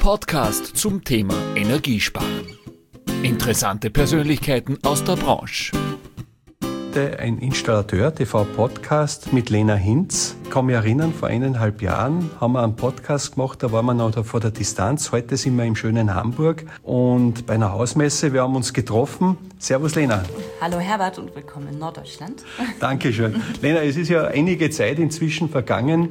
Podcast zum Thema Energiesparen. Interessante Persönlichkeiten aus der Branche. Ein Installateur, TV-Podcast mit Lena Hinz. Ich kann mich erinnern, vor 1,5 Jahren haben wir einen Podcast gemacht, da waren wir noch vor der Distanz. Heute sind wir im schönen Hamburg und bei einer Hausmesse, wir haben uns getroffen. Servus Lena. Hallo Herbert und willkommen in Norddeutschland. Dankeschön. Lena, es ist ja einige Zeit inzwischen vergangen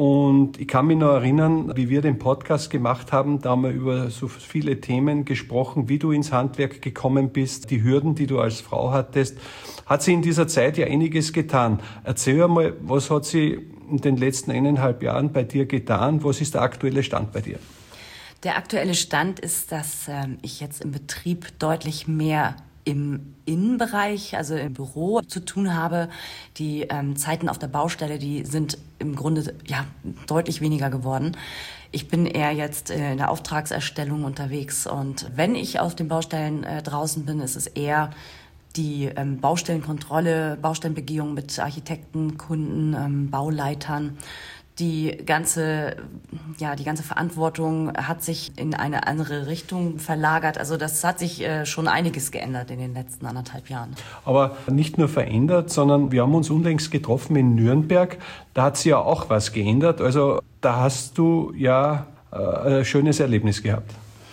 und ich kann mich noch erinnern, wie wir den Podcast gemacht haben. Da haben wir über so viele Themen gesprochen, wie du ins Handwerk gekommen bist, die Hürden, die du als Frau hattest. Hat sich in dieser Zeit ja einiges getan. Erzähl einmal, was hat sich in den letzten 1,5 Jahren bei dir getan? Was ist der aktuelle Stand bei dir? Der aktuelle Stand ist, dass ich jetzt im Betrieb deutlich mehr im Innenbereich, also im Büro, zu tun habe. Die Zeiten auf der Baustelle, die sind im Grunde deutlich weniger geworden. Ich bin eher jetzt in der Auftragserstellung unterwegs und wenn ich auf den Baustellen draußen bin, ist es eher die Baustellenkontrolle, Baustellenbegehung mit Architekten, Kunden, Bauleitern. Die ganze Verantwortung hat sich in eine andere Richtung verlagert. Also das hat sich schon einiges geändert in den letzten 1,5 Jahren. Aber nicht nur verändert, sondern wir haben uns unlängst getroffen in Nürnberg. Da hat sich ja auch was geändert. Also da hast du ja ein schönes Erlebnis gehabt.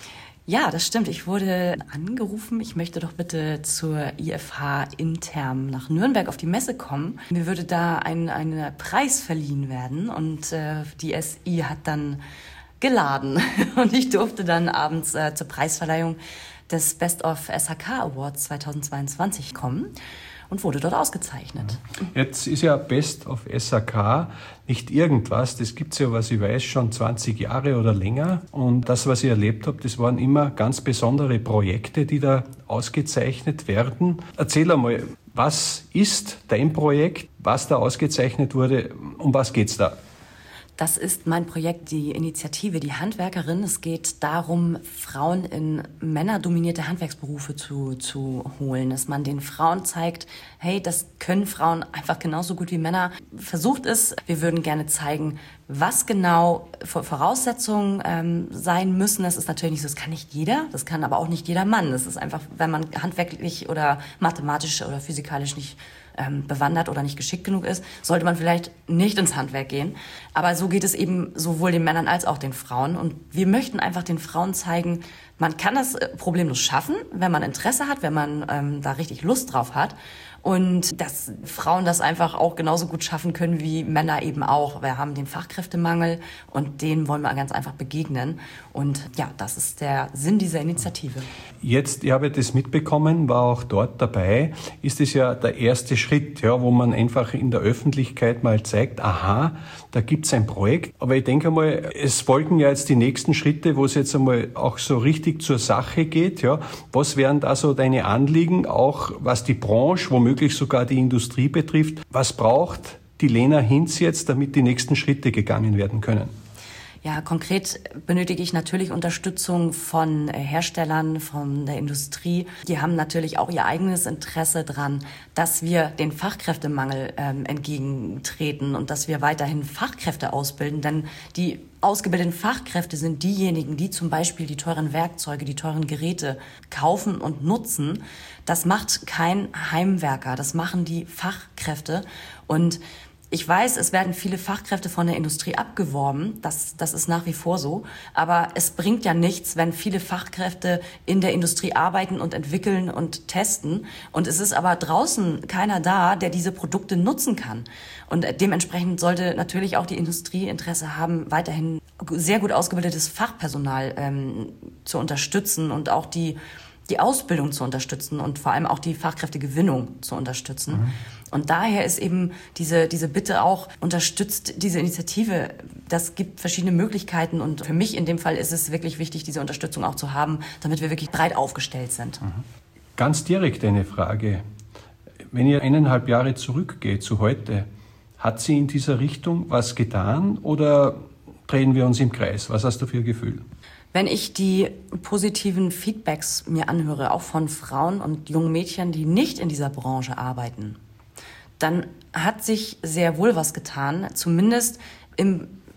Ja, das stimmt. Ich wurde angerufen, ich möchte doch bitte zur IFH intern nach Nürnberg auf die Messe kommen. Mir würde da ein Preis verliehen werden und die SI hat dann geladen und ich durfte dann abends zur Preisverleihung des Best of SHK Awards 2022 kommen. Und wurde dort ausgezeichnet. Jetzt ist ja Best of SHK nicht irgendwas, das gibt es ja, was ich weiß, schon 20 Jahre oder länger. Und das, was ich erlebt habe, das waren immer ganz besondere Projekte, die da ausgezeichnet werden. Erzähl einmal, was ist dein Projekt, was da ausgezeichnet wurde, um was geht's da? Das ist mein Projekt, die Initiative Die Handwerkerin. Es geht darum, Frauen in männerdominierte Handwerksberufe zu holen, dass man den Frauen zeigt, hey, das können Frauen einfach genauso gut wie Männer. Versucht es. Wir würden gerne zeigen, was genau Voraussetzungen sein müssen. Das ist natürlich nicht so, das kann nicht jeder, das kann aber auch nicht jeder Mann. Das ist einfach, wenn man handwerklich oder mathematisch oder physikalisch nicht bewandert oder nicht geschickt genug ist, sollte man vielleicht nicht ins Handwerk gehen. Aber so geht es eben sowohl den Männern als auch den Frauen. Und wir möchten einfach den Frauen zeigen, man kann das problemlos schaffen, wenn man Interesse hat, wenn man da richtig Lust drauf hat. Und dass Frauen das einfach auch genauso gut schaffen können wie Männer eben auch. Wir haben den Fachkräftemangel und dem wollen wir ganz einfach begegnen. Und ja, das ist der Sinn dieser Initiative. Jetzt, ich habe das mitbekommen, war auch dort dabei, ist es ja der erste Schritt, ja, wo man einfach in der Öffentlichkeit mal zeigt, aha, da gibt's ein Projekt. Aber ich denke mal, es folgen ja jetzt die nächsten Schritte, wo es jetzt einmal auch so richtig zur Sache geht. Ja. Was wären da so deine Anliegen, auch was die Branche, womöglich sogar die Industrie betrifft? Was braucht die Lena Hinz jetzt, damit die nächsten Schritte gegangen werden können? Ja, konkret benötige ich natürlich Unterstützung von Herstellern, von der Industrie. Die haben natürlich auch ihr eigenes Interesse dran, dass wir den Fachkräftemangel entgegentreten und dass wir weiterhin Fachkräfte ausbilden. Denn die ausgebildeten Fachkräfte sind diejenigen, die zum Beispiel die teuren Werkzeuge, die teuren Geräte kaufen und nutzen. Das macht kein Heimwerker, das machen die Fachkräfte. Und ich weiß, es werden viele Fachkräfte von der Industrie abgeworben, das ist nach wie vor so, aber es bringt ja nichts, wenn viele Fachkräfte in der Industrie arbeiten und entwickeln und testen und es ist aber draußen keiner da, der diese Produkte nutzen kann. Und dementsprechend sollte natürlich auch die Industrie Interesse haben, weiterhin sehr gut ausgebildetes Fachpersonal zu unterstützen und auch die Ausbildung zu unterstützen und vor allem auch die Fachkräftegewinnung zu unterstützen. Mhm. Und daher ist eben diese Bitte auch, unterstützt diese Initiative. Das gibt verschiedene Möglichkeiten und für mich in dem Fall ist es wirklich wichtig, diese Unterstützung auch zu haben, damit wir wirklich breit aufgestellt sind. Mhm. Ganz direkt eine Frage. Wenn ihr 1,5 Jahre zurückgeht zu heute, hat sie in dieser Richtung was getan oder drehen wir uns im Kreis? Was hast du für ein Gefühl? Wenn ich die positiven Feedbacks mir anhöre, auch von Frauen und jungen Mädchen, die nicht in dieser Branche arbeiten, dann hat sich sehr wohl was getan, zumindest im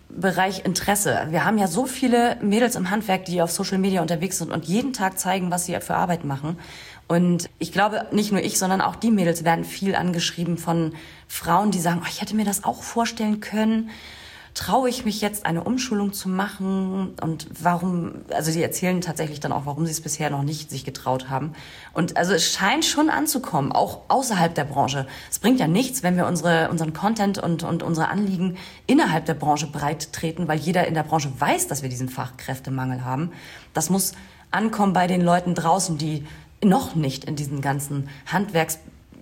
Bereich Interesse. Wir haben ja so viele Mädels im Handwerk, die auf Social Media unterwegs sind und jeden Tag zeigen, was sie für Arbeit machen. Und ich glaube, nicht nur ich, sondern auch die Mädels werden viel angeschrieben von Frauen, die sagen, ich hätte mir das auch vorstellen können. Traue ich mich jetzt, eine Umschulung zu machen? Und warum, also die erzählen tatsächlich dann auch, warum sie es bisher noch nicht sich getraut haben. Und also es scheint schon anzukommen, auch außerhalb der Branche. Es bringt ja nichts, wenn wir unseren Content und unsere Anliegen innerhalb der Branche breit treten, weil jeder in der Branche weiß, dass wir diesen Fachkräftemangel haben. Das muss ankommen bei den Leuten draußen, die noch nicht in diesen ganzen Handwerks,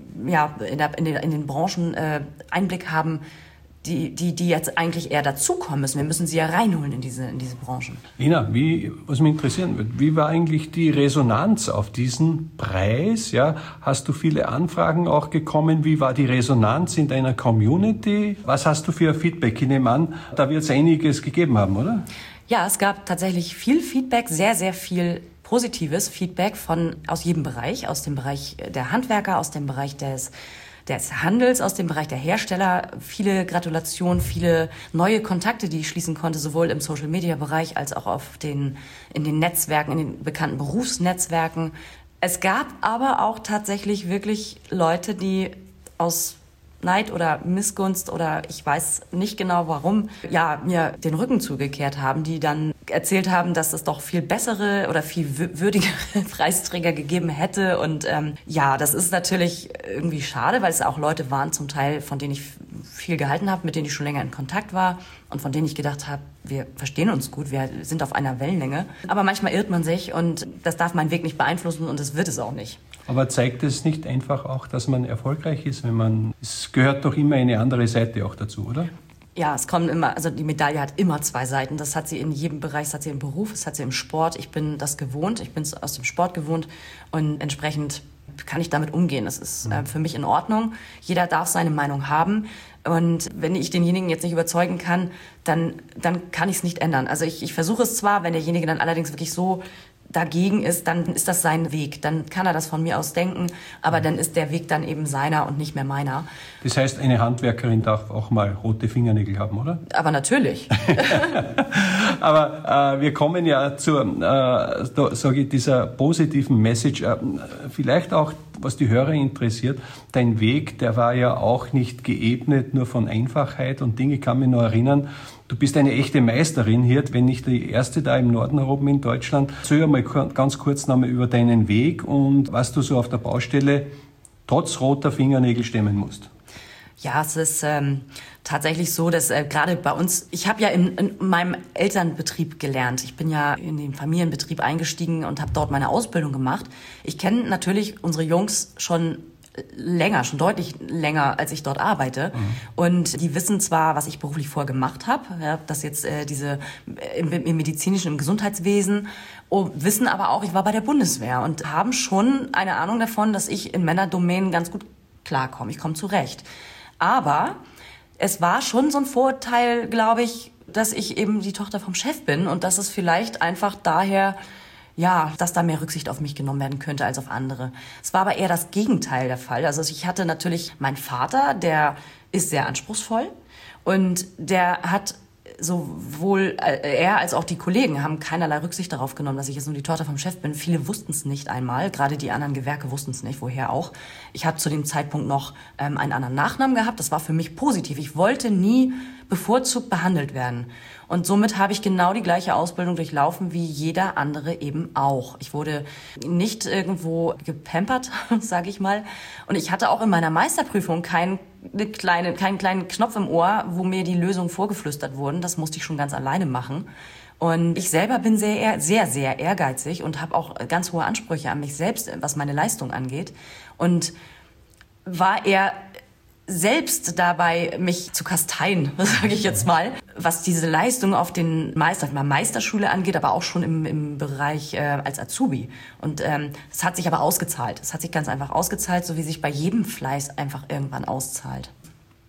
in den Branchen Einblick haben, die jetzt eigentlich eher dazukommen müssen. Wir müssen sie ja reinholen in diese Branchen. Lina, was mich interessieren würde, wie war eigentlich die Resonanz auf diesen Preis? Ja, hast du viele Anfragen auch bekommen? Wie war die Resonanz in deiner Community? Was hast du für Feedback? Ich nehme an, da wird es einiges gegeben haben, oder? Ja, es gab tatsächlich viel Feedback, sehr, sehr viel positives Feedback aus jedem Bereich, aus dem Bereich der Handwerker, aus dem Bereich des Handels, aus dem Bereich der Hersteller. Viele Gratulationen, viele neue Kontakte, die ich schließen konnte, sowohl im Social-Media-Bereich als auch in den Netzwerken, in den bekannten Berufsnetzwerken. Es gab aber auch tatsächlich wirklich Leute, die aus Neid oder Missgunst oder ich weiß nicht genau warum, mir den Rücken zugekehrt haben, die dann erzählt haben, dass es doch viel bessere oder viel würdigere Preisträger gegeben hätte. Und das ist natürlich irgendwie schade, weil es auch Leute waren zum Teil, von denen ich viel gehalten habe, mit denen ich schon länger in Kontakt war und von denen ich gedacht habe, wir verstehen uns gut, wir sind auf einer Wellenlänge. Aber manchmal irrt man sich und das darf meinen Weg nicht beeinflussen und das wird es auch nicht. Aber zeigt es nicht einfach auch, dass man erfolgreich ist, es gehört doch immer eine andere Seite auch dazu, oder? Ja, es kommen immer, also die Medaille hat immer zwei Seiten. Das hat sie in jedem Bereich, das hat sie im Beruf, das hat sie im Sport. Ich bin das gewohnt, ich bin es aus dem Sport gewohnt und entsprechend kann ich damit umgehen. Das ist für mich in Ordnung. Jeder darf seine Meinung haben. Und wenn ich denjenigen jetzt nicht überzeugen kann, dann kann ich es nicht ändern. Also ich versuche es zwar, wenn derjenige dann allerdings wirklich so dagegen ist, dann ist das sein Weg. Dann kann er das von mir aus denken, aber dann ist der Weg dann eben seiner und nicht mehr meiner. Das heißt, eine Handwerkerin darf auch mal rote Fingernägel haben, oder? Aber natürlich. Aber wir kommen ja zur, dieser positiven Message. Vielleicht auch, was die Hörer interessiert, dein Weg, der war ja auch nicht geebnet nur von Einfachheit und Dinge. Ich kann mich noch erinnern, du bist eine echte Meisterin hier, wenn nicht die erste da im Norden oben in Deutschland. Erzähl mal ganz kurz nochmal über deinen Weg und was du so auf der Baustelle trotz roter Fingernägel stemmen musst. Ja, es ist tatsächlich so, dass gerade bei uns, ich habe ja in meinem Elternbetrieb gelernt. Ich bin ja in den Familienbetrieb eingestiegen und habe dort meine Ausbildung gemacht. Ich kenne natürlich unsere Jungs schon deutlich länger, als ich dort arbeite. Mhm. Und die wissen zwar, was ich beruflich vorher gemacht habe, das jetzt im medizinischen, im Gesundheitswesen, wissen aber auch, ich war bei der Bundeswehr und haben schon eine Ahnung davon, dass ich in Männerdomänen ganz gut klarkomme. Ich komme zurecht. Aber es war schon so ein Vorurteil, glaube ich, dass ich eben die Tochter vom Chef bin und dass es vielleicht einfach daher, dass da mehr Rücksicht auf mich genommen werden könnte als auf andere. Es war aber eher das Gegenteil der Fall. Also ich hatte natürlich meinen Vater, der ist sehr anspruchsvoll und der hat sowohl er als auch die Kollegen haben keinerlei Rücksicht darauf genommen, dass ich jetzt nur die Tochter vom Chef bin. Viele wussten es nicht einmal, gerade die anderen Gewerke wussten es nicht, woher auch. Ich habe zu dem Zeitpunkt noch einen anderen Nachnamen gehabt, das war für mich positiv. Ich wollte nie bevorzugt behandelt werden. Und somit habe ich genau die gleiche Ausbildung durchlaufen wie jeder andere eben auch. Ich wurde nicht irgendwo gepampert, sage ich mal. Und ich hatte auch in meiner Meisterprüfung keinen kleinen Knopf im Ohr, wo mir die Lösungen vorgeflüstert wurden. Das musste ich schon ganz alleine machen. Und ich selber bin sehr, sehr, sehr ehrgeizig und habe auch ganz hohe Ansprüche an mich selbst, was meine Leistung angeht. Und war eher selbst dabei, mich zu kasteien, sage ich jetzt mal, was diese Leistung auf den Meisterschule angeht, aber auch schon im Bereich als Azubi. Und es hat sich aber ausgezahlt. Es hat sich ganz einfach ausgezahlt, so wie sich bei jedem Fleiß einfach irgendwann auszahlt.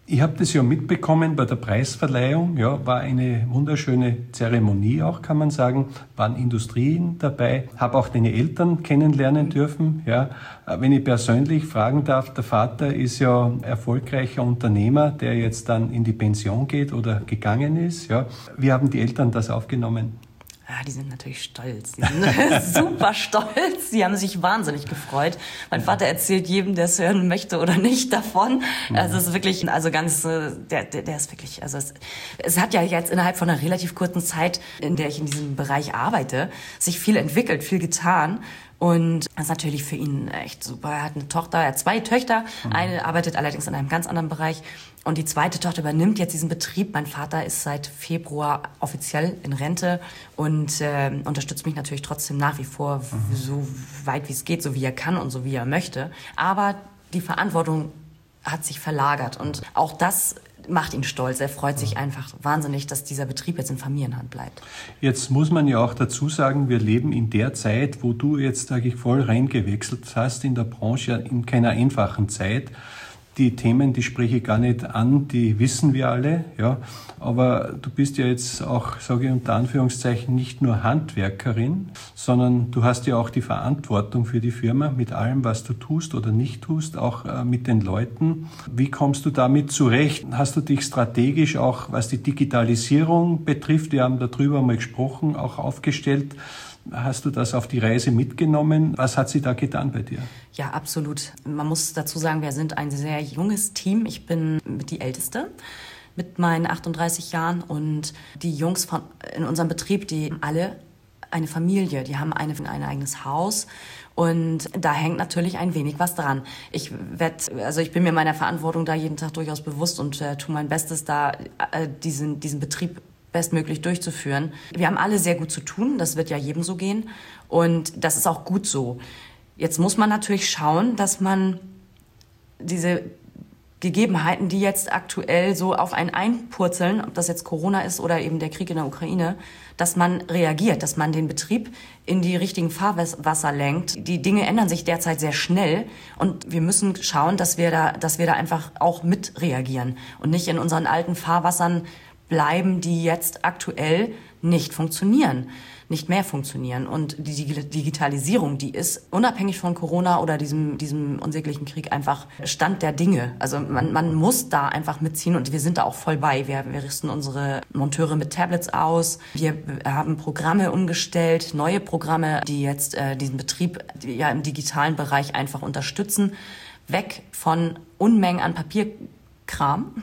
Ich habe das ja mitbekommen bei der Preisverleihung, ja, war eine wunderschöne Zeremonie auch, kann man sagen, waren Industrien dabei, habe auch deine Eltern kennenlernen dürfen, ja. Wenn ich persönlich fragen darf, der Vater ist ja erfolgreicher Unternehmer, der jetzt dann in die Pension geht oder gegangen ist, ja. Wie haben die Eltern das aufgenommen? Ja, die sind natürlich stolz. Die sind super stolz. Die haben sich wahnsinnig gefreut. Mein Vater erzählt jedem, der es hören möchte oder nicht, davon. Also es ist wirklich, also ganz, der ist wirklich, also es hat ja jetzt innerhalb von einer relativ kurzen Zeit, in der ich in diesem Bereich arbeite, sich viel entwickelt, viel getan. Und das ist natürlich für ihn echt super. Er hat eine Tochter, er hat 2 Töchter. Eine arbeitet allerdings in einem ganz anderen Bereich. Und die zweite Tochter übernimmt jetzt diesen Betrieb. Mein Vater ist seit Februar offiziell in Rente und unterstützt mich natürlich trotzdem nach wie vor so weit wie es geht, so wie er kann und so wie er möchte. Aber die Verantwortung hat sich verlagert und auch das macht ihn stolz. Er freut sich einfach wahnsinnig, dass dieser Betrieb jetzt in Familienhand bleibt. Jetzt muss man ja auch dazu sagen, wir leben in der Zeit, wo du jetzt, sage ich, voll reingewechselt hast in der Branche, in keiner einfachen Zeit. Die Themen, die spreche ich gar nicht an, die wissen wir alle, ja. Aber du bist ja jetzt auch, sage ich unter Anführungszeichen, nicht nur Handwerkerin, sondern du hast ja auch die Verantwortung für die Firma mit allem, was du tust oder nicht tust, auch mit den Leuten. Wie kommst du damit zurecht? Hast du dich strategisch auch, was die Digitalisierung betrifft, wir haben darüber mal gesprochen, auch aufgestellt? Hast du das auf die Reise mitgenommen? Was hat sie da getan bei dir? Ja, absolut. Man muss dazu sagen, wir sind ein sehr junges Team. Ich bin die Älteste mit meinen 38 Jahren und die Jungs in unserem Betrieb, die haben alle eine Familie, die haben ein eigenes Haus und da hängt natürlich ein wenig was dran. Ich bin mir meiner Verantwortung da jeden Tag durchaus bewusst und tue mein Bestes, da diesen Betrieb bestmöglich durchzuführen. Wir haben alle sehr gut zu tun, das wird ja jedem so gehen und das ist auch gut so. Jetzt muss man natürlich schauen, dass man diese Gegebenheiten, die jetzt aktuell so auf einen einpurzeln, ob das jetzt Corona ist oder eben der Krieg in der Ukraine, dass man reagiert, dass man den Betrieb in die richtigen Fahrwasser lenkt. Die Dinge ändern sich derzeit sehr schnell und wir müssen schauen, dass wir da einfach auch mit reagieren und nicht in unseren alten Fahrwassern bleiben, die jetzt aktuell nicht mehr funktionieren. Und die Digitalisierung, die ist unabhängig von Corona oder diesem unsäglichen Krieg einfach Stand der Dinge. Also man muss da einfach mitziehen und wir sind da auch voll bei. Wir rüsten unsere Monteure mit Tablets aus. Wir haben Programme umgestellt, neue Programme, die jetzt diesen Betrieb ja im digitalen Bereich einfach unterstützen. Weg von Unmengen an Papierkram.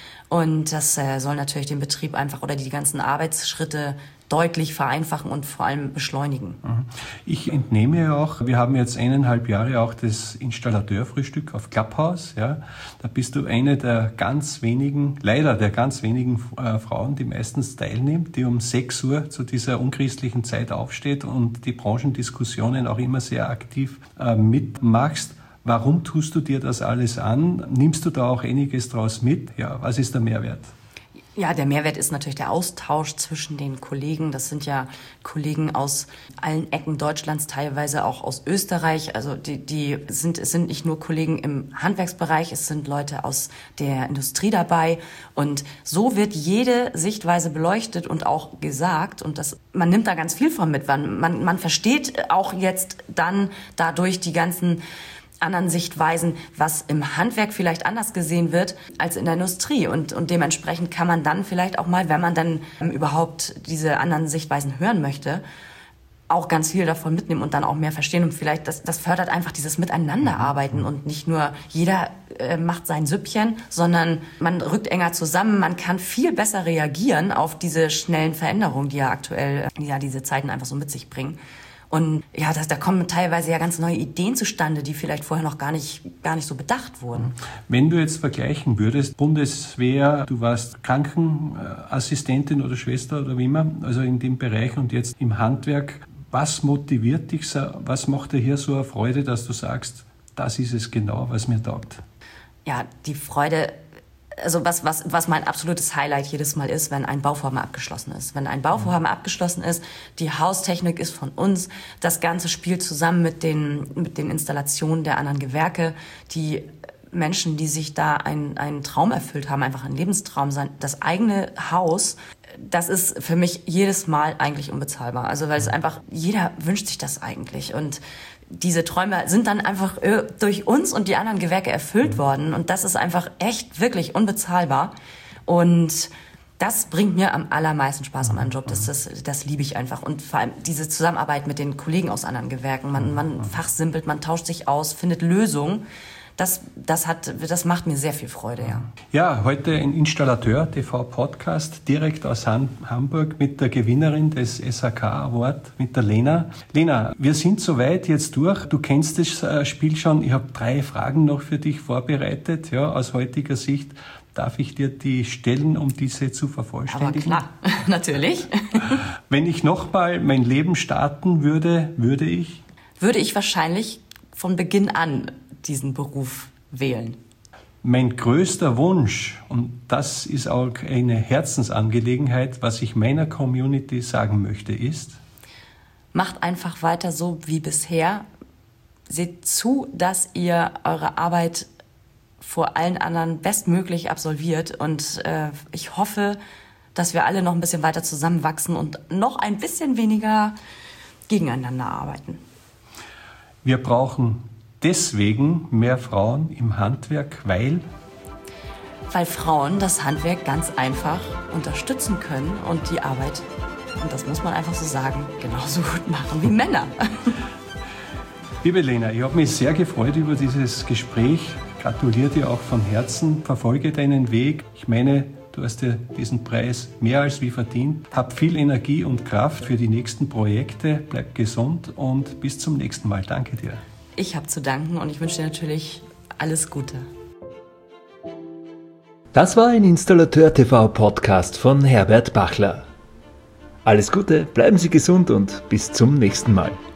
Und das soll natürlich den Betrieb einfach oder die ganzen Arbeitsschritte deutlich vereinfachen und vor allem beschleunigen. Ich entnehme ja auch, wir haben jetzt 1,5 Jahre auch das Installateurfrühstück auf Clubhouse. Ja. Da bist du eine der ganz wenigen, leider der ganz wenigen Frauen, die meistens teilnimmt, die um 6 Uhr zu dieser unchristlichen Zeit aufsteht und die Branchendiskussionen auch immer sehr aktiv mitmachst. Warum tust du dir das alles an? Nimmst du da auch einiges draus mit? Ja, was ist der Mehrwert? Ja, der Mehrwert ist natürlich der Austausch zwischen den Kollegen. Das sind ja Kollegen aus allen Ecken Deutschlands, teilweise auch aus Österreich. Also es sind nicht nur Kollegen im Handwerksbereich, es sind Leute aus der Industrie dabei. Und so wird jede Sichtweise beleuchtet und auch gesagt. Und man nimmt da ganz viel von mit. Man versteht auch jetzt dann dadurch die ganzen anderen Sichtweisen, was im Handwerk vielleicht anders gesehen wird als in der Industrie. Und dementsprechend kann man dann vielleicht auch mal, wenn man dann überhaupt diese anderen Sichtweisen hören möchte, auch ganz viel davon mitnehmen und dann auch mehr verstehen. Und vielleicht, das fördert einfach dieses Miteinanderarbeiten und nicht nur jeder macht sein Süppchen, sondern man rückt enger zusammen. Man kann viel besser reagieren auf diese schnellen Veränderungen, die ja aktuell diese Zeiten einfach so mit sich bringen. Und ja, da kommen teilweise ja ganz neue Ideen zustande, die vielleicht vorher noch gar nicht so bedacht wurden. Wenn du jetzt vergleichen würdest, Bundeswehr, du warst Krankenassistentin oder Schwester oder wie immer, also in dem Bereich und jetzt im Handwerk, was motiviert dich, was macht dir hier so eine Freude, dass du sagst, das ist es genau, was mir taugt? Ja, die Freude. Also was mein absolutes Highlight jedes Mal ist, wenn ein Bauvorhaben abgeschlossen ist. Wenn ein Bauvorhaben abgeschlossen ist, die Haustechnik ist von uns, das Ganze spielt zusammen mit den Installationen der anderen Gewerke, die Menschen, die sich da einen Traum erfüllt haben, einfach einen Lebenstraum, das eigene Haus, das ist für mich jedes Mal eigentlich unbezahlbar. Also weil es einfach, jeder wünscht sich das eigentlich. Und diese Träume sind dann einfach durch uns und die anderen Gewerke erfüllt worden. Und das ist einfach echt wirklich unbezahlbar. Und das bringt mir am allermeisten Spaß an meinem Job. Das liebe ich einfach. Und vor allem diese Zusammenarbeit mit den Kollegen aus anderen Gewerken. Man fachsimpelt, man tauscht sich aus, findet Lösungen. Das macht mir sehr viel Freude, ja. Ja, heute ein Installateur TV Podcast direkt aus Hamburg mit der Gewinnerin des SAK Award, mit der Lena. Lena, wir sind soweit jetzt durch. Du kennst das Spiel schon. Ich habe 3 Fragen noch für dich vorbereitet. Ja, aus heutiger Sicht darf ich dir die stellen, um diese zu vervollständigen. Aber klar, natürlich. Wenn ich nochmal mein Leben starten würde, würde ich wahrscheinlich von Beginn an diesen Beruf wählen. Mein größter Wunsch, und das ist auch eine Herzensangelegenheit, was ich meiner Community sagen möchte, ist: Macht einfach weiter so wie bisher. Seht zu, dass ihr eure Arbeit vor allen anderen bestmöglich absolviert. Und ich hoffe, dass wir alle noch ein bisschen weiter zusammenwachsen und noch ein bisschen weniger gegeneinander arbeiten. Wir brauchen deswegen mehr Frauen im Handwerk, weil Frauen das Handwerk ganz einfach unterstützen können und die Arbeit, und das muss man einfach so sagen, genauso gut machen wie Männer. Liebe Lena, ich habe mich sehr gefreut über dieses Gespräch. Gratuliere dir auch von Herzen. Verfolge deinen Weg. Ich meine, du hast dir diesen Preis mehr als wie verdient. Hab viel Energie und Kraft für die nächsten Projekte. Bleib gesund und bis zum nächsten Mal. Danke dir. Ich habe zu danken und ich wünsche dir natürlich alles Gute. Das war ein Installateur-TV-Podcast von Herbert Bachler. Alles Gute, bleiben Sie gesund und bis zum nächsten Mal.